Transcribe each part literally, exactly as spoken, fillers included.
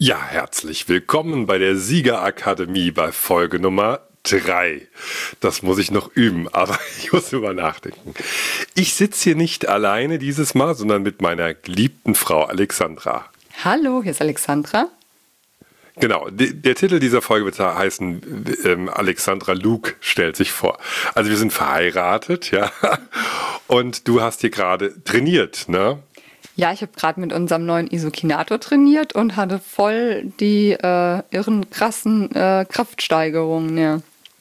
Ja, herzlich willkommen bei der Siegerakademie bei Folge Nummer drei. Das muss ich noch üben, aber ich muss drüber nachdenken. Ich sitze hier nicht alleine dieses Mal, sondern mit meiner geliebten Frau Alexandra. Hallo, hier ist Alexandra. Genau, die, der Titel dieser Folge wird heißen, ähm, Alexandra Luke stellt sich vor. Also wir sind verheiratet, ja, und du hast hier gerade trainiert, ne? Ja, ich habe gerade mit unserem neuen Isokinator trainiert und hatte voll die äh, irren, krassen äh, Kraftsteigerungen, ja.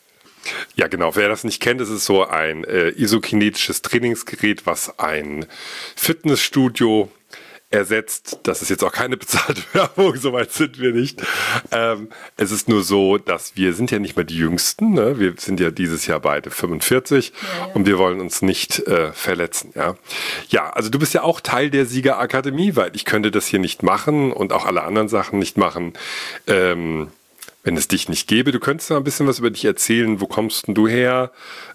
Ja, genau. Wer das nicht kennt, es ist so ein äh, isokinetisches Trainingsgerät, was ein Fitnessstudio ersetzt. Das ist jetzt auch keine bezahlte Werbung, soweit sind wir nicht. Ähm, es ist nur so, dass wir sind ja nicht mehr die Jüngsten, ne? Wir sind ja dieses Jahr beide fünfundvierzig ja, ja. Und wir wollen uns nicht äh, verletzen. Ja? ja, also du bist ja auch Teil der Siegerakademie, weil ich könnte das hier nicht machen und auch alle anderen Sachen nicht machen, ähm, wenn es dich nicht gäbe. Du könntest mal ein bisschen was über dich erzählen. Wo kommst denn du her?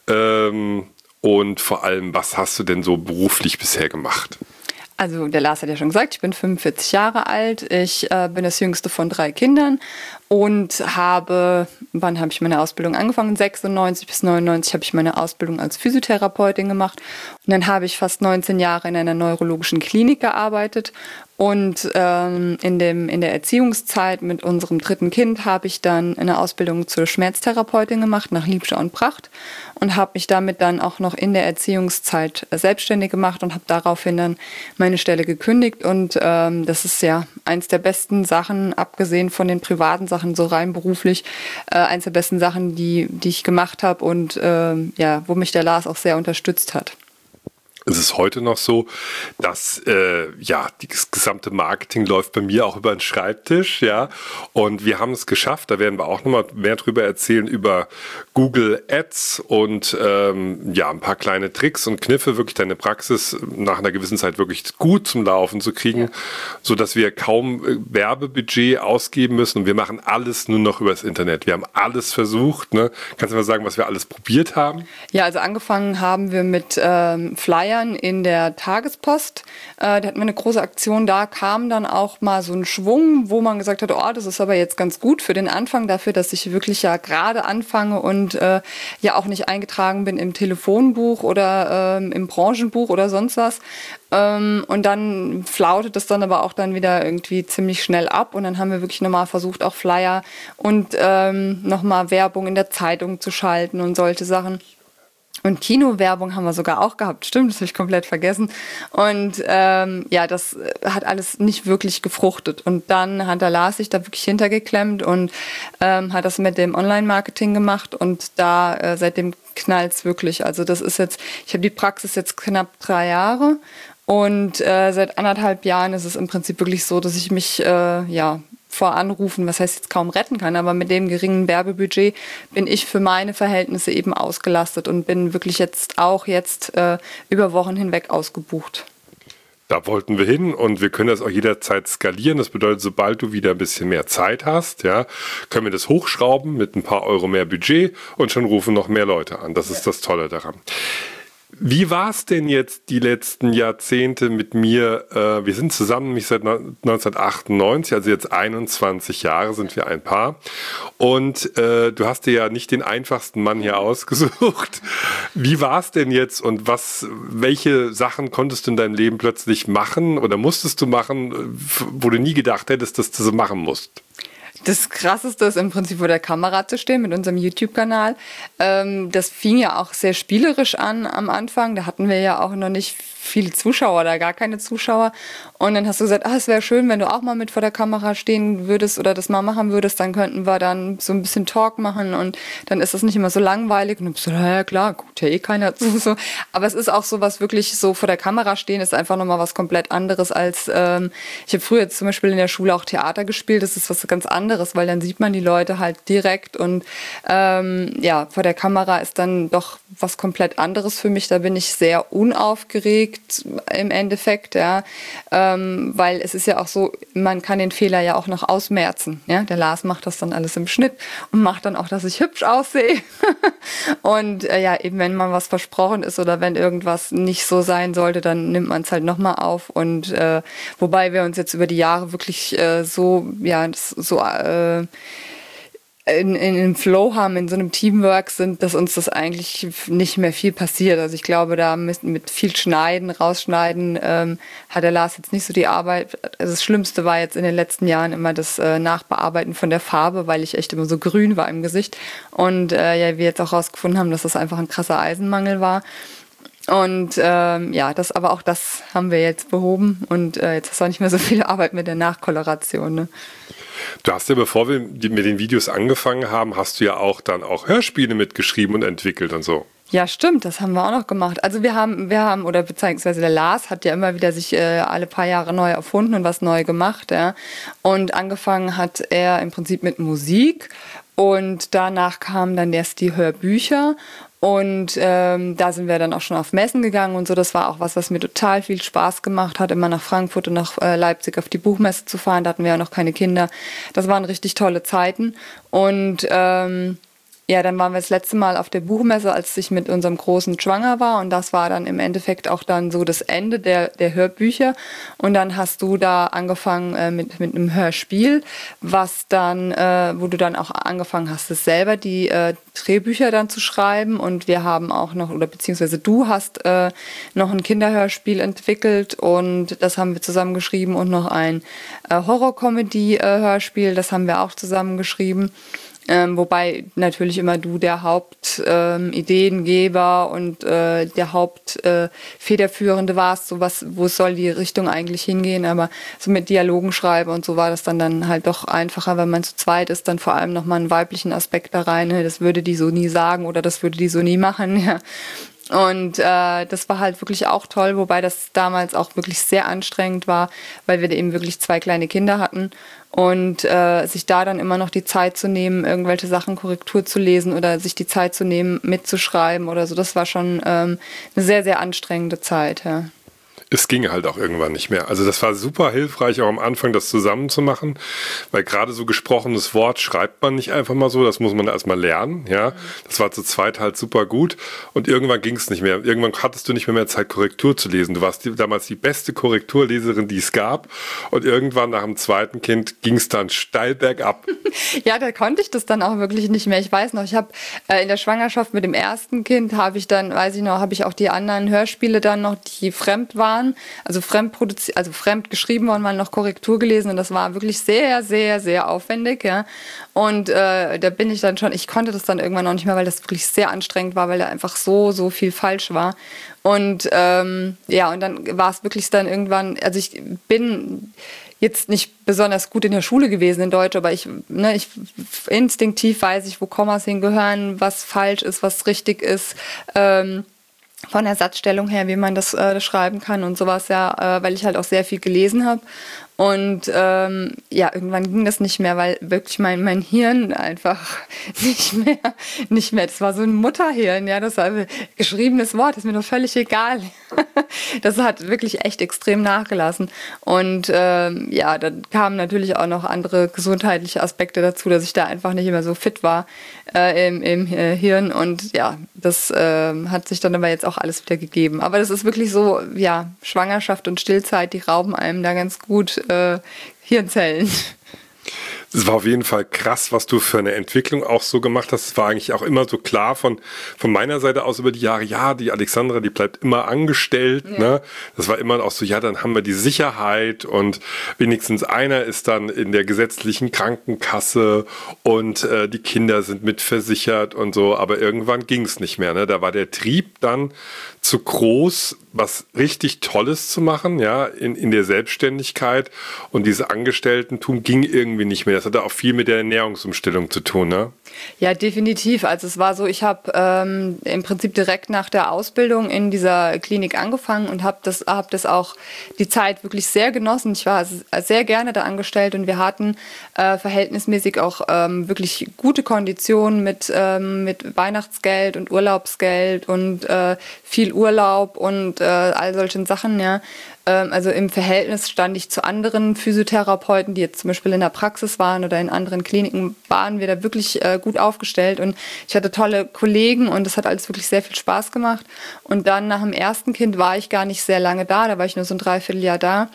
Ähm, und vor allem, was hast du denn so beruflich bisher gemacht? Also der Lars hat ja schon gesagt, ich bin fünfundvierzig Jahre alt, ich äh, bin das jüngste von drei Kindern und habe, wann habe ich meine Ausbildung angefangen? sechsundneunzig bis neunundneunzig habe ich meine Ausbildung als Physiotherapeutin gemacht und dann habe ich fast neunzehn Jahre in einer neurologischen Klinik gearbeitet und ähm, in, dem, in der Erziehungszeit mit unserem dritten Kind habe ich dann eine Ausbildung zur Schmerztherapeutin gemacht nach Liebscher und Pracht und habe mich damit dann auch noch in der Erziehungszeit selbstständig gemacht und habe daraufhin dann meine Stelle gekündigt und ähm, das ist ja eins der besten Sachen, abgesehen von den privaten Sachen, so rein beruflich, äh, eins der besten Sachen, die, die ich gemacht habe und äh, ja, wo mich der Lars auch sehr unterstützt hat. Es ist heute noch so, dass äh, ja das gesamte Marketing läuft bei mir auch über den Schreibtisch, ja. Und wir haben es geschafft. Da werden wir auch nochmal mehr drüber erzählen über Google Ads und ähm, ja ein paar kleine Tricks und Kniffe, wirklich deine Praxis nach einer gewissen Zeit wirklich gut zum Laufen zu kriegen, ja. So dass wir kaum äh, Werbebudget ausgeben müssen und wir machen alles nur noch übers Internet. Wir haben alles versucht. Ne? Kannst du mal sagen, was wir alles probiert haben? Ja, also angefangen haben wir mit ähm, Flyern in der Tagespost. Äh, da hatten wir eine große Aktion, da kam dann auch mal so ein Schwung, wo man gesagt hat, oh, das ist aber jetzt ganz gut für den Anfang, dafür, dass ich wirklich ja gerade anfange und äh, ja auch nicht eingetragen bin im Telefonbuch oder ähm, im Branchenbuch oder sonst was. Ähm, und dann flautet es dann aber auch dann wieder irgendwie ziemlich schnell ab und dann haben wir wirklich nochmal versucht, auch Flyer und ähm, nochmal Werbung in der Zeitung zu schalten und solche Sachen. Und Kinowerbung haben wir sogar auch gehabt. Stimmt, das habe ich komplett vergessen. Und ähm, ja, das hat alles nicht wirklich gefruchtet. Und dann hat der Lars sich da wirklich hintergeklemmt und ähm, hat das mit dem Online-Marketing gemacht. Und da äh, seitdem knallt's wirklich. Also das ist jetzt, ich habe die Praxis jetzt knapp drei Jahre. Und äh, seit anderthalb Jahren ist es im Prinzip wirklich so, dass ich mich äh, ja vor Anrufen, was heißt jetzt kaum retten kann, aber mit dem geringen Werbebudget bin ich für meine Verhältnisse eben ausgelastet und bin wirklich jetzt auch jetzt äh, über Wochen hinweg ausgebucht. Da wollten wir hin und wir können das auch jederzeit skalieren. Das bedeutet, sobald du wieder ein bisschen mehr Zeit hast, ja, können wir das hochschrauben mit ein paar Euro mehr Budget und schon rufen noch mehr Leute an. Das ist das Tolle daran. Wie war es denn jetzt die letzten Jahrzehnte mit mir? Äh, wir sind zusammen mich seit neunzehnhundertachtundneunzig, also jetzt einundzwanzig Jahre sind wir ein Paar. Und äh, du hast dir ja nicht den einfachsten Mann hier ausgesucht. Wie war es denn jetzt und was, welche Sachen konntest du in deinem Leben plötzlich machen oder musstest du machen, wo du nie gedacht hättest, dass du so machen musst? Das Krasseste ist im Prinzip vor der Kamera zu stehen mit unserem YouTube-Kanal. Ähm, das fing ja auch sehr spielerisch an am Anfang. Da hatten wir ja auch noch nicht viele Zuschauer oder gar keine Zuschauer. Und dann hast du gesagt, ah, es wäre schön, wenn du auch mal mit vor der Kamera stehen würdest oder das mal machen würdest. Dann könnten wir dann so ein bisschen Talk machen und dann ist das nicht immer so langweilig. Und dann bist du, ja klar, guckt ja eh keiner zu. So. Aber es ist auch so was wirklich so vor der Kamera stehen, ist einfach nochmal was komplett anderes als, ähm, ich habe früher jetzt zum Beispiel in der Schule auch Theater gespielt. Das ist was ganz anderes anderes, weil dann sieht man die Leute halt direkt und ähm, ja, vor der Kamera ist dann doch was komplett anderes für mich. Da bin ich sehr unaufgeregt im Endeffekt, ja, ähm, weil es ist ja auch so, man kann den Fehler ja auch noch ausmerzen. Ja? Der Lars macht das dann alles im Schnitt und macht dann auch, dass ich hübsch aussehe. Und äh, ja, eben wenn man was versprochen ist oder wenn irgendwas nicht so sein sollte, dann nimmt man es halt nochmal auf. Und äh, wobei wir uns jetzt über die Jahre wirklich äh, so, ja, das, so äh, in, in einem Flow haben, in so einem Teamwork sind, dass uns das eigentlich nicht mehr viel passiert. Also ich glaube, da mit, mit viel Schneiden, Rausschneiden ähm, hat der Lars jetzt nicht so die Arbeit. Also das Schlimmste war jetzt in den letzten Jahren immer das äh, Nachbearbeiten von der Farbe, weil ich echt immer so grün war im Gesicht. Und äh, ja, wir jetzt auch rausgefunden haben, dass das einfach ein krasser Eisenmangel war. Und ähm, ja, das, aber auch das haben wir jetzt behoben und äh, jetzt hast du auch nicht mehr so viel Arbeit mit der Nachkoloration. Ne? Du hast ja, bevor wir mit den Videos angefangen haben, hast du ja auch dann auch Hörspiele mitgeschrieben und entwickelt und so. Ja, stimmt, das haben wir auch noch gemacht. Also wir haben, wir haben, oder beziehungsweise der Lars hat ja immer wieder sich äh, alle paar Jahre neu erfunden und was neu gemacht, ja. Und angefangen hat er im Prinzip mit Musik und danach kamen dann erst die Hörbücher. Und ähm, da sind wir dann auch schon auf Messen gegangen und so. Das war auch was, was mir total viel Spaß gemacht hat, immer nach Frankfurt und nach äh, Leipzig auf die Buchmesse zu fahren. Da hatten wir ja noch keine Kinder. Das waren richtig tolle Zeiten. Und ähm, ja, dann waren wir das letzte Mal auf der Buchmesse, als ich mit unserem Großen schwanger war. Und das war dann im Endeffekt auch dann so das Ende der, der Hörbücher. Und dann hast du da angefangen äh, mit, mit einem Hörspiel, was dann, äh, wo du dann auch angefangen hast, es selber die äh, Drehbücher dann zu schreiben. Und wir haben auch noch, oder beziehungsweise du hast äh, noch ein Kinderhörspiel entwickelt und das haben wir zusammen geschrieben und noch ein äh, Horror-Comedy-Hörspiel, das haben wir auch zusammen geschrieben. Ähm, wobei natürlich immer du der Hauptideengeber ähm, und äh, der Hauptfederführende äh, warst, so was, wo soll die Richtung eigentlich hingehen, aber so mit Dialogen schreiben und so war das dann, dann halt doch einfacher, wenn man zu zweit ist, dann vor allem nochmal einen weiblichen Aspekt da rein, ne? Das würde die so nie sagen oder das würde die so nie machen, ja. Und äh, das war halt wirklich auch toll, wobei das damals auch wirklich sehr anstrengend war, weil wir eben wirklich zwei kleine Kinder hatten und äh, sich da dann immer noch die Zeit zu nehmen, irgendwelche Sachen Korrektur zu lesen oder sich die Zeit zu nehmen, mitzuschreiben oder so, das war schon ähm, eine sehr, sehr anstrengende Zeit, ja. Es ging halt auch irgendwann nicht mehr. Also das war super hilfreich, auch am Anfang das zusammen zu machen, weil gerade so gesprochenes Wort schreibt man nicht einfach mal so, das muss man erstmal lernen, ja. Das war zu zweit halt super gut und irgendwann ging es nicht mehr. Irgendwann hattest du nicht mehr, mehr Zeit, Korrektur zu lesen. Du warst die, damals die beste Korrekturleserin, die es gab und irgendwann nach dem zweiten Kind ging es dann steil bergab. Ja, da konnte ich das dann auch wirklich nicht mehr. Ich weiß noch, ich habe äh, in der Schwangerschaft mit dem ersten Kind habe ich dann, weiß ich noch, habe ich auch die anderen Hörspiele dann noch, die fremd waren, also fremd produziert, also fremd geschrieben worden, mal noch Korrektur gelesen und das war wirklich sehr, sehr, sehr aufwendig, ja. Und äh, da bin ich dann schon, ich konnte das dann irgendwann auch nicht mehr, weil das wirklich sehr anstrengend war, weil da einfach so, so viel falsch war. Und ähm, ja, und dann war es wirklich dann irgendwann, also ich bin jetzt nicht besonders gut in der Schule gewesen in Deutsch, aber ich, ne, ich instinktiv weiß ich, wo Kommas hingehören, was falsch ist, was richtig ist, ähm, von der Satzstellung her, wie man das äh, schreiben kann und sowas, ja, äh, weil ich halt auch sehr viel gelesen habe. Und ähm, ja, irgendwann ging das nicht mehr, weil wirklich mein, mein Hirn einfach nicht mehr, nicht mehr, das war so ein Mutterhirn, ja, das war ein geschriebenes Wort, ist mir doch völlig egal. Das hat wirklich echt extrem nachgelassen. Und ähm, ja, dann kamen natürlich auch noch andere gesundheitliche Aspekte dazu, dass ich da einfach nicht mehr so fit war äh, im, im äh, Hirn. Und ja, das äh, hat sich dann aber jetzt auch alles wieder gegeben. Aber das ist wirklich so, ja, Schwangerschaft und Stillzeit, die rauben einem da ganz gut äh, Hirnzellen. Es war auf jeden Fall krass, was du für eine Entwicklung auch so gemacht hast. Es war eigentlich auch immer so klar von, von meiner Seite aus über die Jahre, ja, die Alexandra, die bleibt immer angestellt. Ja. Ne? Das war immer auch so, ja, dann haben wir die Sicherheit und wenigstens einer ist dann in der gesetzlichen Krankenkasse und äh, die Kinder sind mitversichert und so. Aber irgendwann ging es nicht mehr. Ne? Da war der Trieb dann zu groß, was richtig Tolles zu machen, ja, in, in der Selbstständigkeit, und dieses Angestelltentum ging irgendwie nicht mehr. Das hatte auch viel mit der Ernährungsumstellung zu tun, ne? Ja, definitiv. Also es war so, ich habe ähm, im Prinzip direkt nach der Ausbildung in dieser Klinik angefangen und habe das, hab das auch die Zeit wirklich sehr genossen. Ich war sehr gerne da angestellt und wir hatten äh, verhältnismäßig auch ähm, wirklich gute Konditionen mit, ähm, mit Weihnachtsgeld und Urlaubsgeld und äh, viel Urlaub und äh, all solchen Sachen, ja. Also im Verhältnis stand ich zu anderen Physiotherapeuten, die jetzt zum Beispiel in der Praxis waren oder in anderen Kliniken, waren wir da wirklich äh, gut aufgestellt. Und ich hatte tolle Kollegen und es hat alles wirklich sehr viel Spaß gemacht. Und dann nach dem ersten Kind war ich gar nicht sehr lange da, da war ich nur so ein Dreivierteljahr da.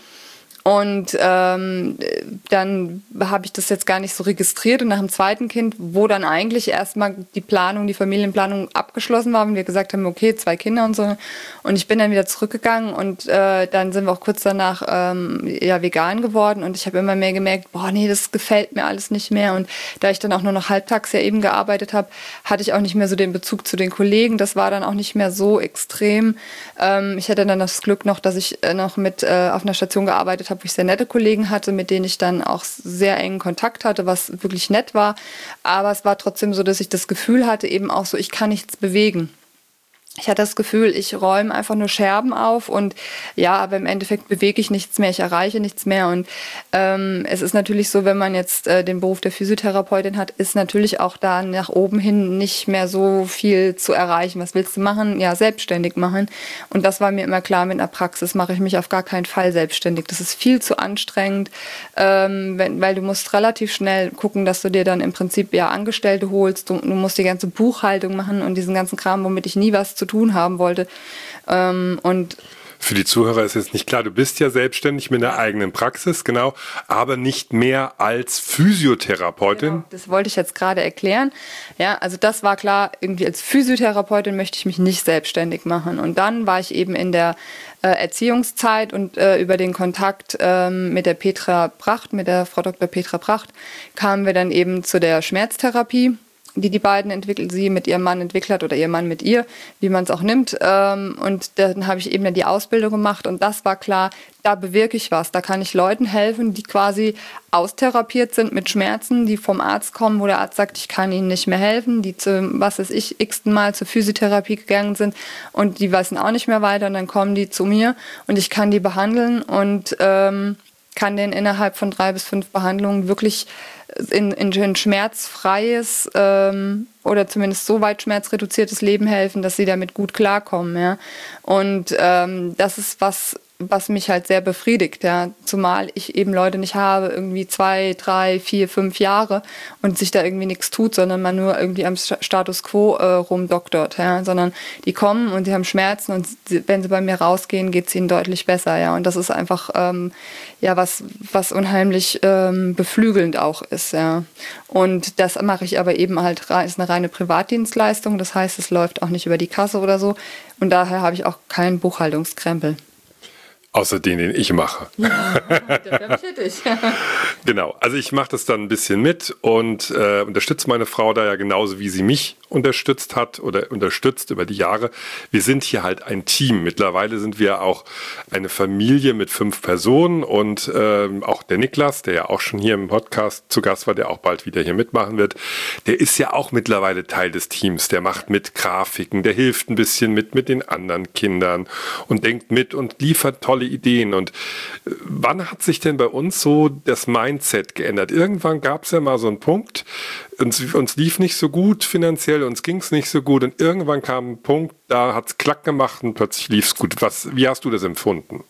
Und ähm, dann habe ich das jetzt gar nicht so registriert. Und nach dem zweiten Kind, wo dann eigentlich erstmal die Planung, die Familienplanung abgeschlossen war und wir gesagt haben, okay, zwei Kinder und so. Und ich bin dann wieder zurückgegangen und äh, dann sind wir auch kurz danach ähm, ja, vegan geworden. Und ich habe immer mehr gemerkt, boah, nee, das gefällt mir alles nicht mehr. Und da ich dann auch nur noch halbtags ja eben gearbeitet habe, hatte ich auch nicht mehr so den Bezug zu den Kollegen. Das war dann auch nicht mehr so extrem. Ähm, ich hatte dann das Glück noch, dass ich äh, noch mit äh, auf einer Station gearbeitet habe, wo ich sehr nette Kollegen hatte, mit denen ich dann auch sehr engen Kontakt hatte, was wirklich nett war. Aber es war trotzdem so, dass ich das Gefühl hatte, eben auch so, ich kann nichts bewegen. Ich hatte das Gefühl, ich räume einfach nur Scherben auf und ja, aber im Endeffekt bewege ich nichts mehr, ich erreiche nichts mehr. Und ähm, es ist natürlich so, wenn man jetzt äh, den Beruf der Physiotherapeutin hat, ist natürlich auch da nach oben hin nicht mehr so viel zu erreichen. Was willst du machen? Ja, selbstständig machen. Und das war mir immer klar, mit einer Praxis mache ich mich auf gar keinen Fall selbstständig. Das ist viel zu anstrengend, ähm, wenn, weil du musst relativ schnell gucken, dass du dir dann im Prinzip ja Angestellte holst. Du, du musst die ganze Buchhaltung machen und diesen ganzen Kram, womit ich nie was zu tun haben wollte. Ähm, und Für die Zuhörer ist jetzt nicht klar, du bist ja selbstständig mit einer eigenen Praxis, genau, aber nicht mehr als Physiotherapeutin. Genau, das wollte ich jetzt gerade erklären. Ja, also das war klar, irgendwie als Physiotherapeutin möchte ich mich nicht selbstständig machen. Und dann war ich eben in der äh, Erziehungszeit und äh, über den Kontakt ähm, mit der Petra Bracht, mit der Frau Doktor Petra Bracht, kamen wir dann eben zu der Schmerztherapie, die die beiden entwickelt, sie mit ihrem Mann entwickelt hat oder ihr Mann mit ihr, wie man es auch nimmt. Und dann habe ich eben dann die Ausbildung gemacht und das war klar, da bewirke ich was. Da kann ich Leuten helfen, die quasi austherapiert sind mit Schmerzen, die vom Arzt kommen, wo der Arzt sagt, ich kann ihnen nicht mehr helfen, die zu, was weiß ich, x-ten Mal zur Physiotherapie gegangen sind und die wissen auch nicht mehr weiter und dann kommen die zu mir und ich kann die behandeln und ähm, kann denen innerhalb von drei bis fünf Behandlungen wirklich in, in ein schmerzfreies ähm, oder zumindest so weit schmerzreduziertes Leben helfen, dass sie damit gut klarkommen. Ja? Und ähm, das ist was, was mich halt sehr befriedigt, ja, zumal ich eben Leute nicht habe, irgendwie zwei, drei, vier, fünf Jahre und sich da irgendwie nichts tut, sondern man nur irgendwie am Status Quo äh, rumdoktort, ja, sondern die kommen und sie haben Schmerzen und sie, wenn sie bei mir rausgehen, geht es ihnen deutlich besser, ja, und das ist einfach ähm, ja was, was unheimlich ähm, beflügelnd auch ist, ja, und das mache ich aber eben halt, ist eine reine Privatdienstleistung, das heißt, es läuft auch nicht über die Kasse oder so und daher habe ich auch keinen Buchhaltungskrempel. Außer den, den ich mache. Ja, dafür bin ich. Genau, also ich mache das dann ein bisschen mit und äh, unterstütze meine Frau da ja genauso, wie sie mich unterstützt hat oder unterstützt über die Jahre. Wir sind hier halt ein Team. Mittlerweile sind wir auch eine Familie mit fünf Personen und äh, auch der Niklas, der ja auch schon hier im Podcast zu Gast war, der auch bald wieder hier mitmachen wird, der ist ja auch mittlerweile Teil des Teams. Der macht mit Grafiken, der hilft ein bisschen mit mit den anderen Kindern und denkt mit und liefert tolle Ideen. Und wann hat sich denn bei uns so das Mindset geändert? Irgendwann gab es ja mal so einen Punkt, uns, uns lief nicht so gut finanziell, uns ging es nicht so gut und irgendwann kam ein Punkt, da hat es klack gemacht und plötzlich lief es gut. Was, wie hast du das empfunden?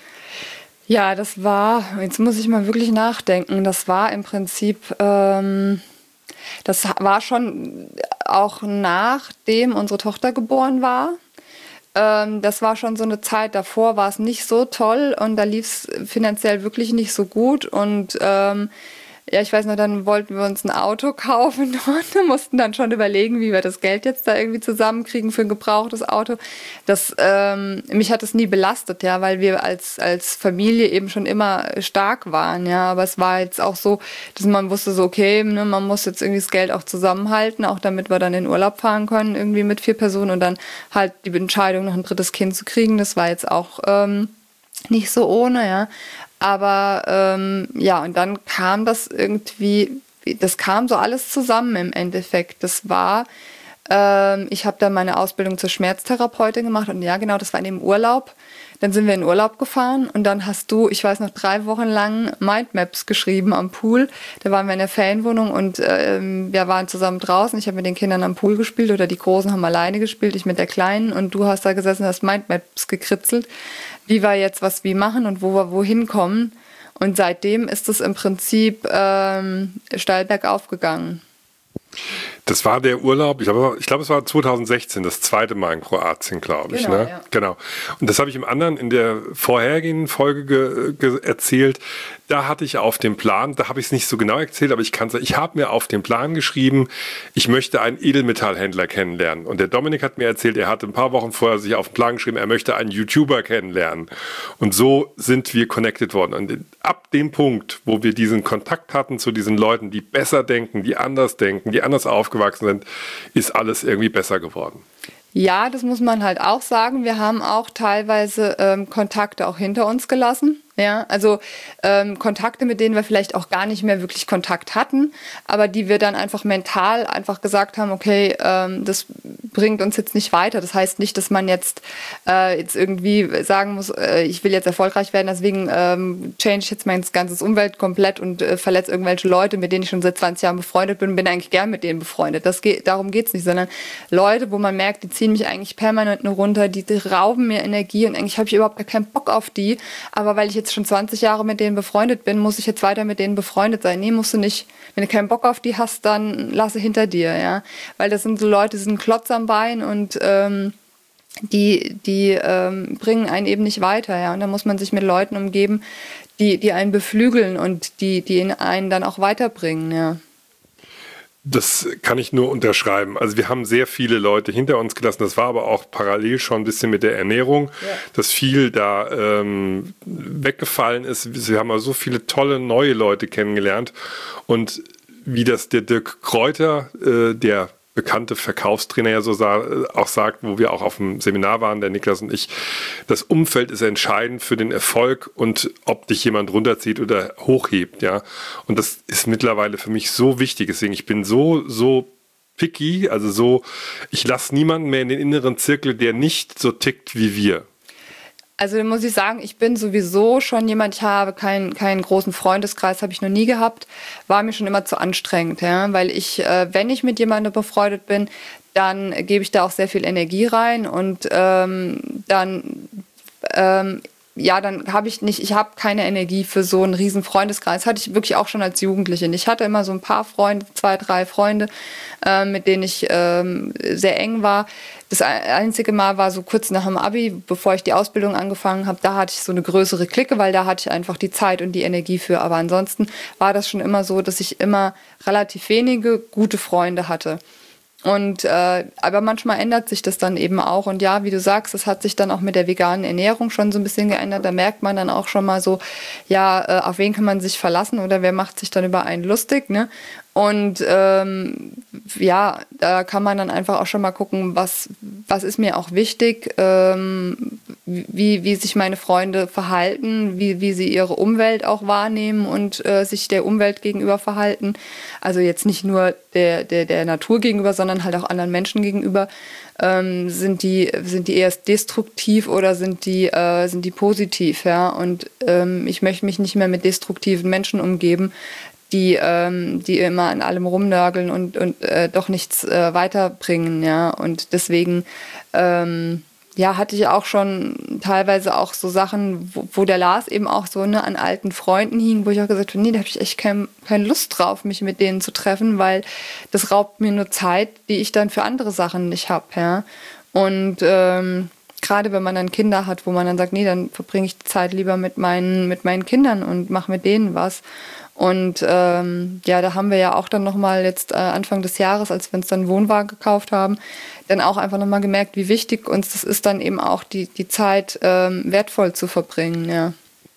Ja, das war, jetzt muss ich mal wirklich nachdenken, das war im Prinzip, ähm, das war schon auch nachdem unsere Tochter geboren war. Das war schon so eine Zeit, davor war es nicht so toll und da lief es finanziell wirklich nicht so gut und ähm, ja, ich weiß noch, dann wollten wir uns ein Auto kaufen und mussten dann schon überlegen, wie wir das Geld jetzt da irgendwie zusammenkriegen für ein gebrauchtes Auto. Das, ähm, mich hat das nie belastet, ja, weil wir als, als Familie eben schon immer stark waren, ja. Aber es war jetzt auch so, dass man wusste so, okay, ne, man muss jetzt irgendwie das Geld auch zusammenhalten, auch damit wir dann in Urlaub fahren können, irgendwie mit vier Personen und dann halt die Entscheidung, noch ein drittes Kind zu kriegen, das war jetzt auch ähm, nicht so ohne, ja. Aber ähm, ja, und dann kam das irgendwie, das kam so alles zusammen im Endeffekt. Das war, ähm, ich habe dann meine Ausbildung zur Schmerztherapeutin gemacht und ja, genau, das war in dem Urlaub. Dann sind wir in Urlaub gefahren und dann hast du, ich weiß noch, drei Wochen lang Mindmaps geschrieben am Pool. Da waren wir in der Ferienwohnung und ähm, wir waren zusammen draußen. Ich habe mit den Kindern am Pool gespielt oder die Großen haben alleine gespielt, ich mit der Kleinen und du hast da gesessen und hast Mindmaps gekritzelt, wie wir jetzt was wie machen und wo wir wohin kommen. Und seitdem ist es im Prinzip ähm, steil bergauf gegangen. Das war der Urlaub, ich glaube, ich glaube, es war zwanzig sechzehn, das zweite Mal in Kroatien, glaube ich. Genau, ne? ja. Genau. Und das habe ich im anderen in der vorhergehenden Folge ge, ge, erzählt. Da hatte ich auf dem Plan, da habe ich es nicht so genau erzählt, aber ich kann es, ich habe mir auf den Plan geschrieben, ich möchte einen Edelmetallhändler kennenlernen. Und der Dominik hat mir erzählt, er hatte ein paar Wochen vorher sich auf den Plan geschrieben, er möchte einen YouTuber kennenlernen. Und so sind wir connected worden. Und ab dem Punkt, wo wir diesen Kontakt hatten zu diesen Leuten, die besser denken, die anders denken, die anders aufgewachsen sind, ist alles irgendwie besser geworden. Ja, das muss man halt auch sagen. Wir haben auch teilweise ähm, Kontakte auch hinter uns gelassen. Ja, also ähm, Kontakte, mit denen wir vielleicht auch gar nicht mehr wirklich Kontakt hatten, aber die wir dann einfach mental einfach gesagt haben, okay, ähm, das bringt uns jetzt nicht weiter. Das heißt nicht, dass man jetzt, äh, jetzt irgendwie sagen muss, äh, ich will jetzt erfolgreich werden, deswegen ähm, change ich jetzt mein ganzes Umwelt komplett und äh, verletze irgendwelche Leute, mit denen ich schon seit zwanzig Jahren befreundet bin und bin eigentlich gern mit denen befreundet. Das geht, darum geht's nicht, sondern Leute, wo man merkt, die ziehen mich eigentlich permanent nur runter, die, die rauben mir Energie und eigentlich habe ich überhaupt gar keinen Bock auf die, aber weil ich jetzt schon zwanzig Jahre mit denen befreundet bin, muss ich jetzt weiter mit denen befreundet sein. Nee, musst du nicht. Wenn du keinen Bock auf die hast, dann lasse hinter dir, ja. Weil das sind so Leute, die sind Klotz am Bein und ähm, die, die ähm, bringen einen eben nicht weiter, ja. Und da muss man sich mit Leuten umgeben, die, die einen beflügeln und die, die einen dann auch weiterbringen, ja. Das kann ich nur unterschreiben. Also wir haben sehr viele Leute hinter uns gelassen. Das war aber auch parallel schon ein bisschen mit der Ernährung, ja. Dass viel da ähm, weggefallen ist. Wir haben also so viele tolle neue Leute kennengelernt. Und wie das der Dirk Kräuter, äh, der bekannte Verkaufstrainer ja so sa- auch sagt, wo wir auch auf dem Seminar waren, der Niklas und ich, das Umfeld ist entscheidend für den Erfolg und ob dich jemand runterzieht oder hochhebt, ja. Und das ist mittlerweile für mich so wichtig. Deswegen, ich bin so, so picky, also so, ich lasse niemanden mehr in den inneren Zirkel, der nicht so tickt wie wir. Also muss ich sagen, ich bin sowieso schon jemand, ich habe keinen, keinen großen Freundeskreis, habe ich noch nie gehabt, war mir schon immer zu anstrengend, ja? Weil ich, äh, wenn ich mit jemandem befreundet bin, dann gebe ich da auch sehr viel Energie rein und ähm, dann ähm, ja, dann habe ich nicht, ich habe keine Energie für so einen riesen Freundeskreis. Das hatte ich wirklich auch schon als Jugendliche. Ich hatte immer so ein paar Freunde, zwei, drei Freunde, äh, mit denen ich ähm, sehr eng war. Das einzige Mal war so kurz nach dem Abi, bevor ich die Ausbildung angefangen habe, da hatte ich so eine größere Clique, weil da hatte ich einfach die Zeit und die Energie für. Aber ansonsten war das schon immer so, dass ich immer relativ wenige gute Freunde hatte. Und äh, aber manchmal ändert sich das dann eben auch. Und ja, wie du sagst, es hat sich dann auch mit der veganen Ernährung schon so ein bisschen geändert. Da merkt man dann auch schon mal so, ja, äh, auf wen kann man sich verlassen oder wer macht sich dann über einen lustig, ne? Und ähm, ja, da kann man dann einfach auch schon mal gucken, was, was ist mir auch wichtig, ähm, wie, wie sich meine Freunde verhalten, wie, wie sie ihre Umwelt auch wahrnehmen und äh, sich der Umwelt gegenüber verhalten. Also jetzt nicht nur der, der, der Natur gegenüber, sondern halt auch anderen Menschen gegenüber. Ähm, sind die, sind die eher destruktiv oder sind die, äh, sind die positiv, ja? Und ähm, ich möchte mich nicht mehr mit destruktiven Menschen umgeben, die, ähm, die immer an allem rumnörgeln und, und äh, doch nichts äh, weiterbringen, ja. Und deswegen ähm, ja, hatte ich auch schon teilweise auch so Sachen, wo, wo der Lars eben auch so ne, an alten Freunden hing, wo ich auch gesagt habe, nee, da habe ich echt kein, keine Lust drauf, mich mit denen zu treffen, weil das raubt mir nur Zeit, die ich dann für andere Sachen nicht habe, ja. Und ähm, gerade wenn man dann Kinder hat, wo man dann sagt, nee, dann verbringe ich die Zeit lieber mit meinen, mit meinen Kindern und mache mit denen was. Und ähm, ja, da haben wir ja auch dann nochmal jetzt äh, Anfang des Jahres, als wir uns dann einen Wohnwagen gekauft haben, dann auch einfach nochmal gemerkt, wie wichtig uns das ist, dann eben auch die, die Zeit ähm, wertvoll zu verbringen, ja.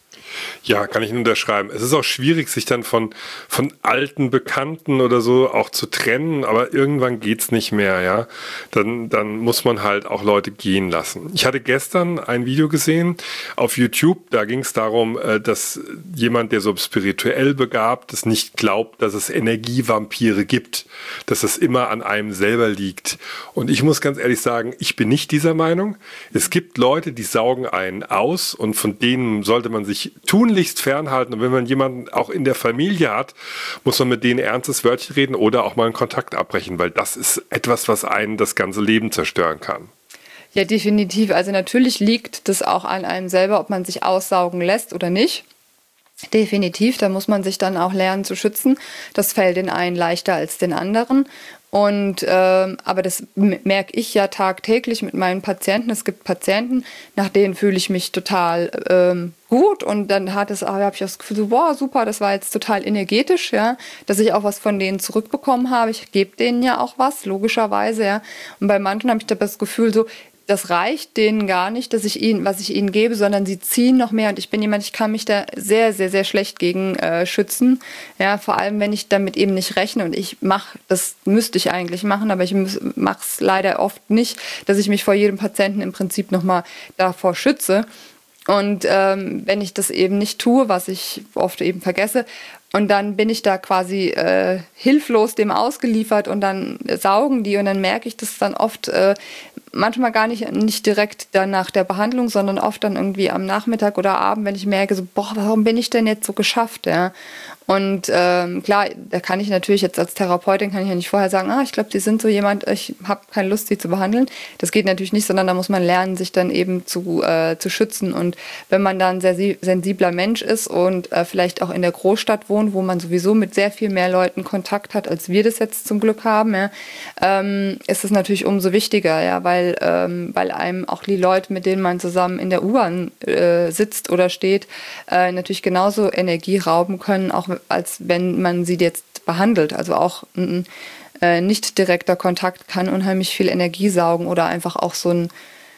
Ja, kann ich nur unterschreiben. Es ist auch schwierig, sich dann von, von alten Bekannten oder so auch zu trennen, aber irgendwann geht's nicht mehr, ja. Dann, dann muss man halt auch Leute gehen lassen. Ich hatte gestern ein Video gesehen auf YouTube, da ging es darum, dass jemand, der so spirituell begabt ist, nicht glaubt, dass es Energievampire gibt, dass es immer an einem selber liegt. Und ich muss ganz ehrlich sagen, ich bin nicht dieser Meinung. Es gibt Leute, die saugen einen aus und von denen sollte man sich tunlichst fernhalten. Und wenn man jemanden auch in der Familie hat, muss man mit denen ernstes Wörtchen reden oder auch mal einen Kontakt abbrechen, weil das ist etwas, was einen das ganze Leben zerstören kann. Ja, definitiv. Also natürlich liegt das auch an einem selber, ob man sich aussaugen lässt oder nicht. Definitiv, da muss man sich dann auch lernen zu schützen. Das fällt den einen leichter als den anderen. Und ähm, aber das merke ich ja tagtäglich mit meinen Patienten. Es gibt Patienten, nach denen fühle ich mich total ähm, gut und dann hat es, habe ich das Gefühl, so, boah, super, das war jetzt total energetisch, ja, dass ich auch was von denen zurückbekommen habe. Ich gebe denen ja auch was, logischerweise, ja. Und bei manchen habe ich das Gefühl, so, das reicht denen gar nicht, dass ich ihnen, was ich ihnen gebe, sondern sie ziehen noch mehr. Und ich bin jemand, ich kann mich da sehr, sehr, sehr schlecht gegen äh, schützen. Ja, vor allem, wenn ich damit eben nicht rechne. Und ich mache, das müsste ich eigentlich machen, aber ich mache es leider oft nicht, dass ich mich vor jedem Patienten im Prinzip nochmal davor schütze. Und ähm, wenn ich das eben nicht tue, was ich oft eben vergesse, und dann bin ich da quasi äh, hilflos dem ausgeliefert und dann saugen die und dann merke ich das dann oft, äh, manchmal gar nicht, nicht direkt dann nach der Behandlung, sondern oft dann irgendwie am Nachmittag oder Abend, wenn ich merke, so, boah, warum bin ich denn jetzt so geschafft, ja? Und ähm, klar, da kann ich natürlich jetzt als Therapeutin, kann ich ja nicht vorher sagen, ah, ich glaube, die sind so jemand, ich habe keine Lust, sie zu behandeln. Das geht natürlich nicht, sondern da muss man lernen, sich dann eben zu, äh, zu schützen. Und wenn man dann ein sehr sensibler Mensch ist und äh, vielleicht auch in der Großstadt wohnt, wo man sowieso mit sehr viel mehr Leuten Kontakt hat, als wir das jetzt zum Glück haben, ja, ähm, ist es natürlich umso wichtiger, ja, weil, ähm, weil einem auch die Leute, mit denen man zusammen in der U-Bahn äh, sitzt oder steht, äh, natürlich genauso Energie rauben können, auch als wenn man sie jetzt behandelt. Also auch ein äh, nicht direkter Kontakt kann unheimlich viel Energie saugen oder einfach auch so, ein,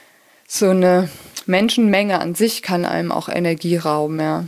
so eine Menschenmenge an sich kann einem auch Energie rauben, ja.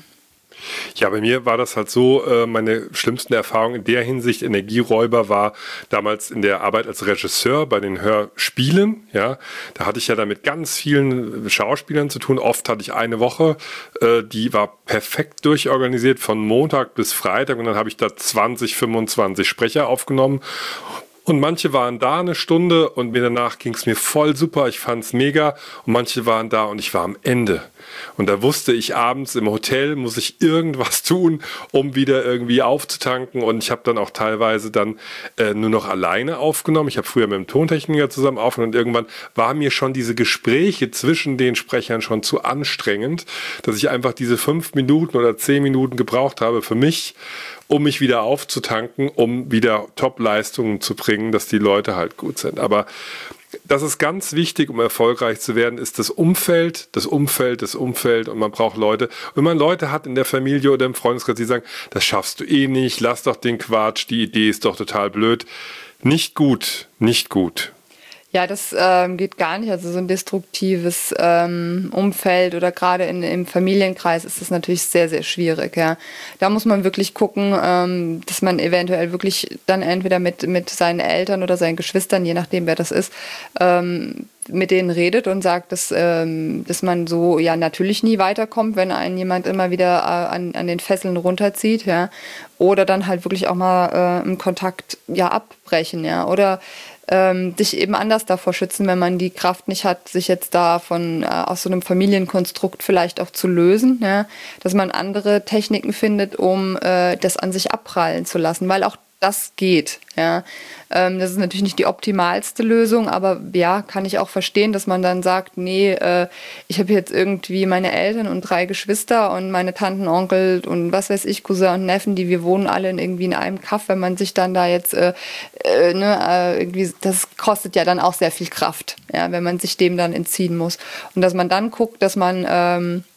Ja, bei mir war das halt so, meine schlimmsten Erfahrungen in der Hinsicht, Energieräuber, war damals in der Arbeit als Regisseur bei den Hörspielen, ja, da hatte ich ja dann mit ganz vielen Schauspielern zu tun, oft hatte ich eine Woche, die war perfekt durchorganisiert von Montag bis Freitag und dann habe ich da zwanzig, fünfundzwanzig Sprecher aufgenommen. Und manche waren da eine Stunde und mir danach ging es mir voll super, ich fand es mega. Und manche waren da und ich war am Ende. Und da wusste ich, abends im Hotel muss ich irgendwas tun, um wieder irgendwie aufzutanken. Und ich habe dann auch teilweise dann äh, nur noch alleine aufgenommen. Ich habe früher mit dem Tontechniker zusammen aufgenommen und irgendwann war mir schon diese Gespräche zwischen den Sprechern schon zu anstrengend, dass ich einfach diese fünf Minuten oder zehn Minuten gebraucht habe für mich, um mich wieder aufzutanken, um wieder Top-Leistungen zu bringen, dass die Leute halt gut sind. Aber das ist ganz wichtig, um erfolgreich zu werden, ist das Umfeld, das Umfeld, das Umfeld und man braucht Leute. Wenn man Leute hat in der Familie oder im Freundeskreis, die sagen, das schaffst du eh nicht, lass doch den Quatsch, die Idee ist doch total blöd. Nicht gut, nicht gut. Ja, das ähm, geht gar nicht. Also so ein destruktives ähm, Umfeld oder gerade in, im Familienkreis ist das natürlich sehr, sehr schwierig. Ja. Da muss man wirklich gucken, ähm, dass man eventuell wirklich dann entweder mit, mit seinen Eltern oder seinen Geschwistern, je nachdem wer das ist, ähm, mit denen redet und sagt, dass, ähm, dass man so ja natürlich nie weiterkommt, wenn einen jemand immer wieder äh, an, an den Fesseln runterzieht. Ja. Oder dann halt wirklich auch mal äh, einen Kontakt ja, abbrechen. Ja. Oder Ähm, sich eben anders davor schützen, wenn man die Kraft nicht hat, sich jetzt da von, äh, aus so einem Familienkonstrukt vielleicht auch zu lösen, ja? Dass man andere Techniken findet, um äh, das an sich abprallen zu lassen, weil auch das geht. Ja? Ähm, das ist natürlich nicht die optimalste Lösung, aber ja, kann ich auch verstehen, dass man dann sagt, nee, äh, ich habe jetzt irgendwie meine Eltern und drei Geschwister und meine Tanten, Onkel und was weiß ich, Cousin und Neffen, die wir wohnen alle in irgendwie in einem Kaff, wenn man sich dann da jetzt, äh, äh, ne, äh, irgendwie, das kostet ja dann auch sehr viel Kraft, ja, wenn man sich dem dann entziehen muss. Und dass man dann guckt, dass man ähm,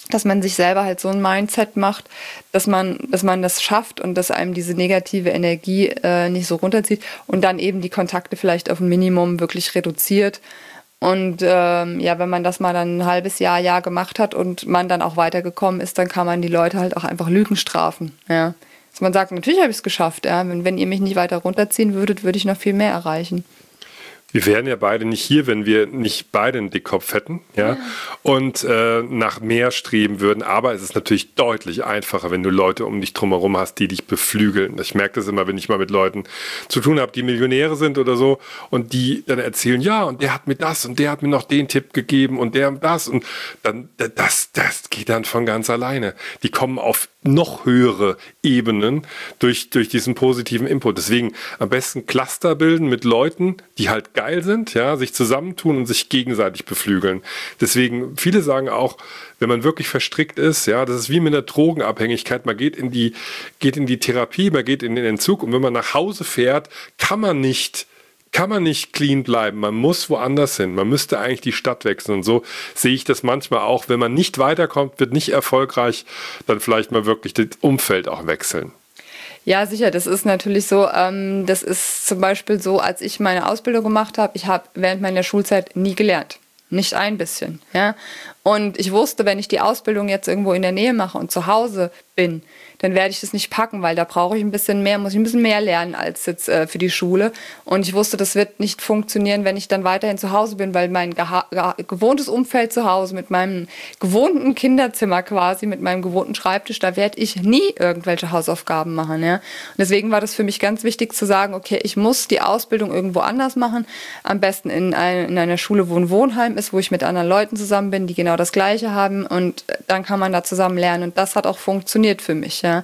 dass man sich selber halt so ein Mindset macht, dass man, dass man das schafft und dass einem diese negative Energie äh, nicht so runterzieht und dann eben die Kontakte vielleicht auf ein Minimum wirklich reduziert. Und ähm, ja, wenn man das mal dann ein halbes Jahr, Jahr gemacht hat und man dann auch weitergekommen ist, dann kann man die Leute halt auch einfach Lügen strafen. Ja. Dass man sagt, natürlich habe ich es geschafft. Ja. Wenn, wenn ihr mich nicht weiter runterziehen würdet, würde ich noch viel mehr erreichen. Wir wären ja beide nicht hier, wenn wir nicht beide einen Dickkopf hätten, ja, ja. und äh, nach mehr streben würden. Aber es ist natürlich deutlich einfacher, wenn du Leute um dich drumherum hast, die dich beflügeln. Ich merke das immer, wenn ich mal mit Leuten zu tun habe, die Millionäre sind oder so und die dann erzählen, ja, und der hat mir das und der hat mir noch den Tipp gegeben und der das und dann das, das geht dann von ganz alleine. Die kommen auf noch höhere Ebenen durch, durch diesen positiven Input. Deswegen am besten Cluster bilden mit Leuten, die halt geil sind, ja, sich zusammentun und sich gegenseitig beflügeln. Deswegen, viele sagen auch, wenn man wirklich verstrickt ist, ja, das ist wie mit einer Drogenabhängigkeit, man geht in die, geht in die Therapie, man geht in den Entzug und wenn man nach Hause fährt, kann man nicht kann man nicht clean bleiben, man muss woanders hin, man müsste eigentlich die Stadt wechseln und so sehe ich das manchmal auch, wenn man nicht weiterkommt, wird nicht erfolgreich, dann vielleicht mal wirklich das Umfeld auch wechseln. Ja, sicher, das ist natürlich so, ähm, das ist zum Beispiel so, als ich meine Ausbildung gemacht habe, ich habe während meiner Schulzeit nie gelernt, nicht ein bisschen, ja, und ich wusste, wenn ich die Ausbildung jetzt irgendwo in der Nähe mache und zu Hause bin, dann werde ich das nicht packen, weil da brauche ich ein bisschen mehr, muss ich ein bisschen mehr lernen als jetzt äh, für die Schule. Und ich wusste, das wird nicht funktionieren, wenn ich dann weiterhin zu Hause bin, weil mein geha- ge- gewohntes Umfeld zu Hause, mit meinem gewohnten Kinderzimmer quasi, mit meinem gewohnten Schreibtisch, da werde ich nie irgendwelche Hausaufgaben machen. Ja? Und deswegen war das für mich ganz wichtig zu sagen, okay, ich muss die Ausbildung irgendwo anders machen, am besten in, ein, in einer Schule, wo ein Wohnheim ist, wo ich mit anderen Leuten zusammen bin, die genau das Gleiche haben und dann kann man da zusammen lernen und das hat auch funktioniert für mich. Ja.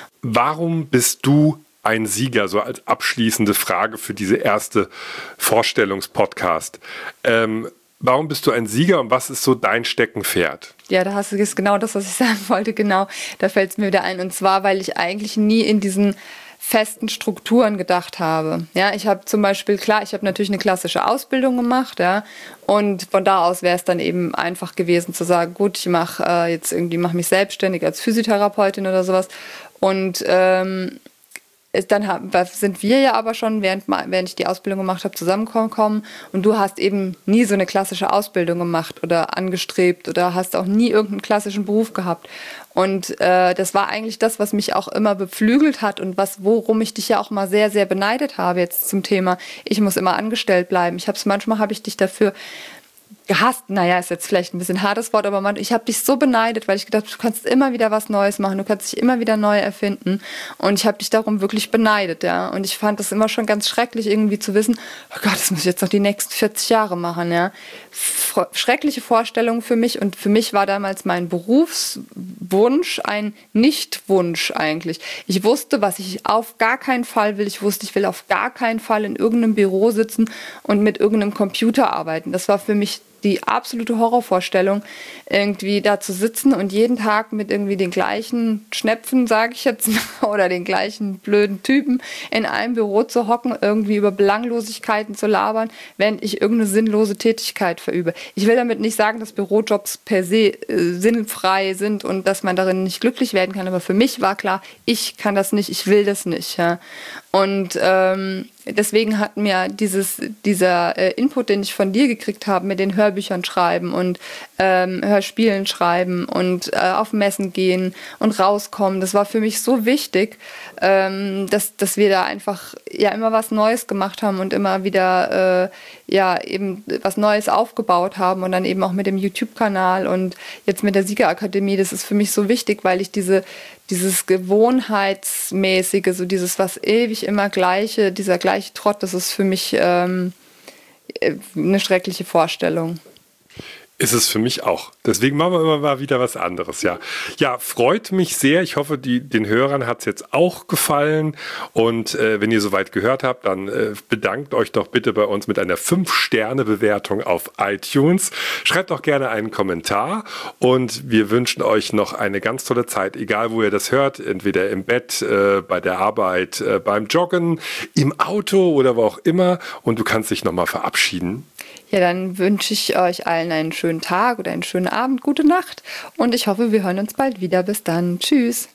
Warum bist du ein Sieger, so als abschließende Frage für diese erste Vorstellungspodcast? Ähm, warum bist du ein Sieger und was ist so dein Steckenpferd? Ja, da hast du jetzt genau das, was ich sagen wollte, genau, da fällt es mir wieder ein. Und zwar, weil ich eigentlich nie in diesen festen Strukturen gedacht habe. Ja, ich habe zum Beispiel, klar, ich habe natürlich eine klassische Ausbildung gemacht, ja, und von da aus wäre es dann eben einfach gewesen zu sagen, gut, ich mache äh, jetzt irgendwie, mache mich selbstständig als Physiotherapeutin oder sowas und ähm, dann haben, sind wir ja aber schon, während, während ich die Ausbildung gemacht habe, zusammengekommen und du hast eben nie so eine klassische Ausbildung gemacht oder angestrebt oder hast auch nie irgendeinen klassischen Beruf gehabt. Und äh, das war eigentlich das, was mich auch immer beflügelt hat und was, worum ich dich ja auch mal sehr, sehr beneidet habe jetzt zum Thema, ich muss immer angestellt bleiben. Ich habe es manchmal, habe ich dich dafür gehasst, naja, ist jetzt vielleicht ein bisschen ein hartes Wort, aber man, ich habe dich so beneidet, weil ich gedacht habe, du kannst immer wieder was Neues machen, du kannst dich immer wieder neu erfinden und ich habe dich darum wirklich beneidet, ja, und ich fand das immer schon ganz schrecklich irgendwie zu wissen, oh Gott, das muss ich jetzt noch die nächsten vierzig Jahre machen, ja, schreckliche Vorstellung für mich und für mich war damals mein Berufswunsch ein Nichtwunsch eigentlich. Ich wusste, was ich auf gar keinen Fall will, ich wusste, ich will auf gar keinen Fall in irgendeinem Büro sitzen und mit irgendeinem Computer arbeiten, das war für mich die absolute Horrorvorstellung, irgendwie da zu sitzen und jeden Tag mit irgendwie den gleichen Schnepfen, sage ich jetzt mal, oder den gleichen blöden Typen in einem Büro zu hocken, irgendwie über Belanglosigkeiten zu labern, während ich irgendeine sinnlose Tätigkeit verübe. Ich will damit nicht sagen, dass Bürojobs per se äh, sinnfrei sind und dass man darin nicht glücklich werden kann, aber für mich war klar, ich kann das nicht, ich will das nicht. Ja. Und ähm, deswegen hat mir dieses, dieser äh, Input, den ich von dir gekriegt habe, mit den Hörbüchern schreiben und ähm, Hörspielen schreiben und äh, auf Messen gehen und rauskommen, das war für mich so wichtig, ähm, dass, dass wir da einfach ja immer was Neues gemacht haben und immer wieder äh, ja eben was Neues aufgebaut haben und dann eben auch mit dem YouTube-Kanal und jetzt mit der Siegerakademie, das ist für mich so wichtig, weil ich diese dieses Gewohnheitsmäßige, so dieses was ewig immer Gleiche, dieser gleiche Trott, das ist für mich ähm, eine schreckliche Vorstellung. Ist es für mich auch. Deswegen machen wir immer mal wieder was anderes, ja. Ja, freut mich sehr. Ich hoffe, die, den Hörern hat es jetzt auch gefallen. Und äh, wenn ihr soweit gehört habt, dann äh, bedankt euch doch bitte bei uns mit einer fünf Sterne Bewertung auf iTunes. Schreibt doch gerne einen Kommentar und wir wünschen euch noch eine ganz tolle Zeit, egal wo ihr das hört, entweder im Bett, äh, bei der Arbeit, äh, beim Joggen, im Auto oder wo auch immer. Und du kannst dich nochmal verabschieden. Ja, dann wünsche ich euch allen einen schönen Tag oder einen schönen Abend, gute Nacht und ich hoffe, wir hören uns bald wieder. Bis dann. Tschüss.